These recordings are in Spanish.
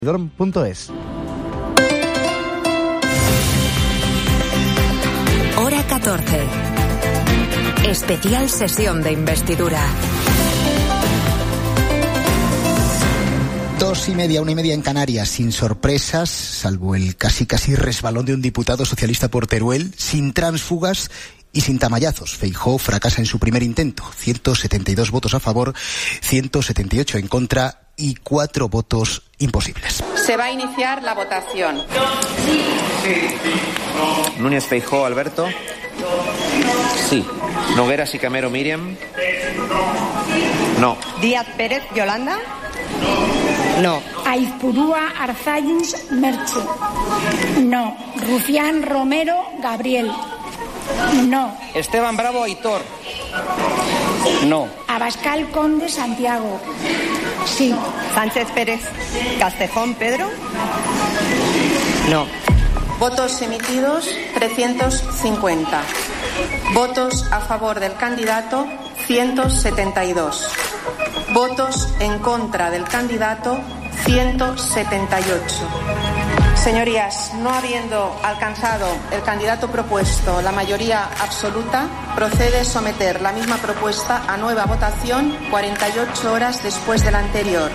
Dorm.es. Hora 14. Especial sesión de investidura. 2:30, 1:30 en Canarias, sin sorpresas, salvo el casi resbalón de un diputado socialista por Teruel, sin tránsfugas y sin tamallazos. Feijóo fracasa en su primer intento. 172 votos a favor, 178 en contra y 4 votos imposibles. Se va a iniciar la votación. Núñez Feijóo Alberto. Sí. Nogueras y Camero Miriam. No. Díaz Pérez Yolanda. No. Aizpurúa Arzallus Merche. No. Rufián Romero Gabriel. No. Esteban Bravo Aitor. No. Abascal Conde Santiago. Sí. Sánchez Pérez Castejón Pedro. No. Votos emitidos 350. Votos a favor del candidato 172. Votos en contra del candidato 178. Señorías, no habiendo alcanzado el candidato propuesto la mayoría absoluta, procede someter la misma propuesta a nueva votación 48 horas después de la anterior.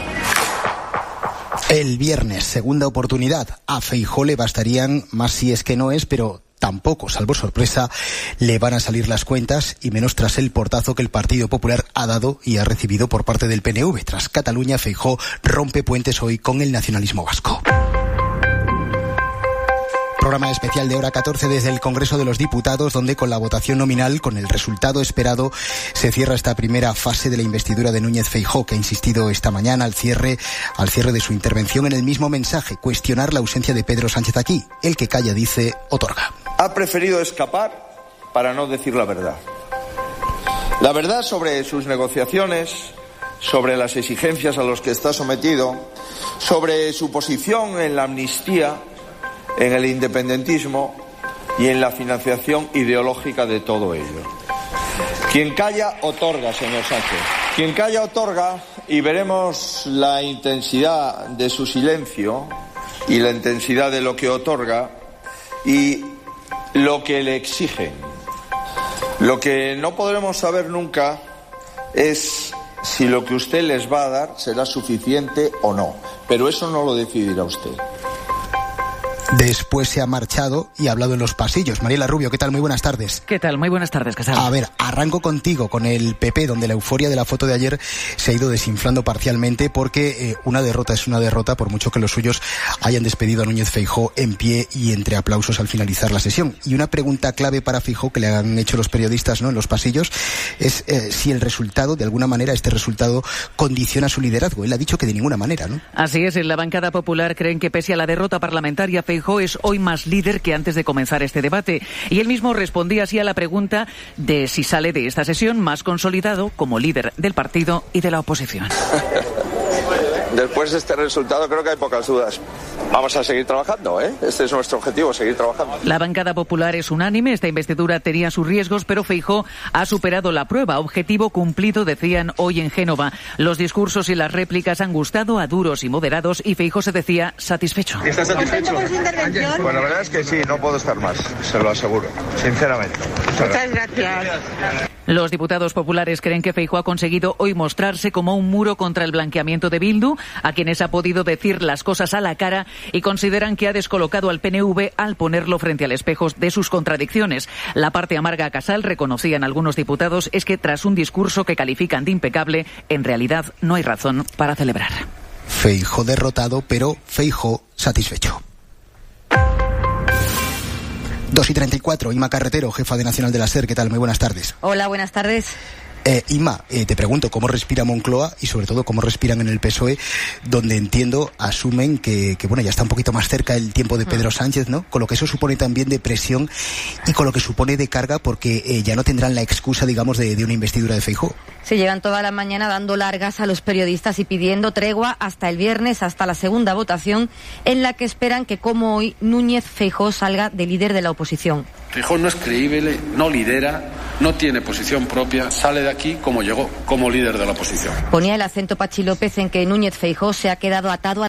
El viernes, segunda oportunidad. A Feijóo le bastarían más si es que no es, pero tampoco, salvo sorpresa, le van a salir las cuentas, y menos tras el portazo que el Partido Popular ha dado y ha recibido por parte del PNV. Tras Cataluña, Feijóo rompe puentes hoy con el nacionalismo vasco. Programa especial de Hora 14 desde el Congreso de los Diputados, donde con la votación nominal, con el resultado esperado, se cierra esta primera fase de la investidura de Núñez Feijóo, que ha insistido esta mañana al cierre de su intervención en el mismo mensaje: cuestionar la ausencia de Pedro Sánchez aquí. El que calla, dice, otorga. Ha preferido escapar para no decir la verdad. La verdad sobre sus negociaciones, sobre las exigencias a las que está sometido, sobre su posición en la amnistía, en el independentismo y en la financiación ideológica de todo ello. Quien calla, otorga, señor Sánchez. Quien calla, otorga, y veremos la intensidad de su silencio y la intensidad de lo que otorga y lo que le exigen. Lo que no podremos saber nunca es si lo que usted les va a dar será suficiente o no, pero eso no lo decidirá usted. Después se ha marchado y ha hablado en los pasillos. Mariela Rubio, ¿qué tal? Muy buenas tardes. ¿Qué tal? Muy buenas tardes, Casal. A ver, arranco contigo, con el PP, donde la euforia de la foto de ayer se ha ido desinflando parcialmente, porque una derrota es una derrota, por mucho que los suyos hayan despedido a Núñez Feijóo en pie y entre aplausos al finalizar la sesión. Y una pregunta clave para Feijóo, que le han hecho los periodistas, ¿no?, en los pasillos, es si el resultado, de alguna manera, este resultado condiciona su liderazgo. Él ha dicho que de ninguna manera, ¿no? Así es, en la bancada popular creen que pese a la derrota parlamentaria, Feijóo es hoy más líder que antes de comenzar este debate. Y él mismo respondía así a la pregunta de si sale de esta sesión más consolidado como líder del partido y de la oposición. Después de este resultado creo que hay pocas dudas. Vamos a seguir trabajando, ¿eh? Este es nuestro objetivo, seguir trabajando. La bancada popular es unánime. Esta investidura tenía sus riesgos, pero Feijóo ha superado la prueba. Objetivo cumplido, decían hoy en Génova. Los discursos y las réplicas han gustado a duros y moderados, y Feijóo se decía satisfecho. ¿Estás satisfecho? Pues la verdad es que sí, no puedo estar más, se lo aseguro, sinceramente. Muchas gracias. Los diputados populares creen que Feijóo ha conseguido hoy mostrarse como un muro contra el blanqueamiento de Bildu, a quienes ha podido decir las cosas a la cara, y consideran que ha descolocado al PNV al ponerlo frente al espejo de sus contradicciones. La parte amarga, Casal, reconocían algunos diputados, es que tras un discurso que califican de impecable, en realidad no hay razón para celebrar. Feijóo derrotado, pero Feijóo satisfecho. 2:34, Ima Carretero, jefa de Nacional de la SER, ¿qué tal? Muy buenas tardes. Hola, buenas tardes. Ima, te pregunto, ¿cómo respira Moncloa y sobre todo cómo respiran en el PSOE, donde entiendo, asumen que bueno, ya está un poquito más cerca el tiempo de Pedro Sánchez, ¿no? Con lo que eso supone también de presión y con lo que supone de carga, porque ya no tendrán la excusa, digamos, de una investidura de Feijóo. Se llevan toda la mañana dando largas a los periodistas y pidiendo tregua hasta el viernes, hasta la segunda votación, en la que esperan que, como hoy, Núñez Feijóo salga de líder de la oposición. Feijóo no es creíble, no lidera, no tiene posición propia, sale de aquí como llegó, como líder de la oposición. Ponía el acento Pachi López en que Núñez Feijóo se ha quedado atado a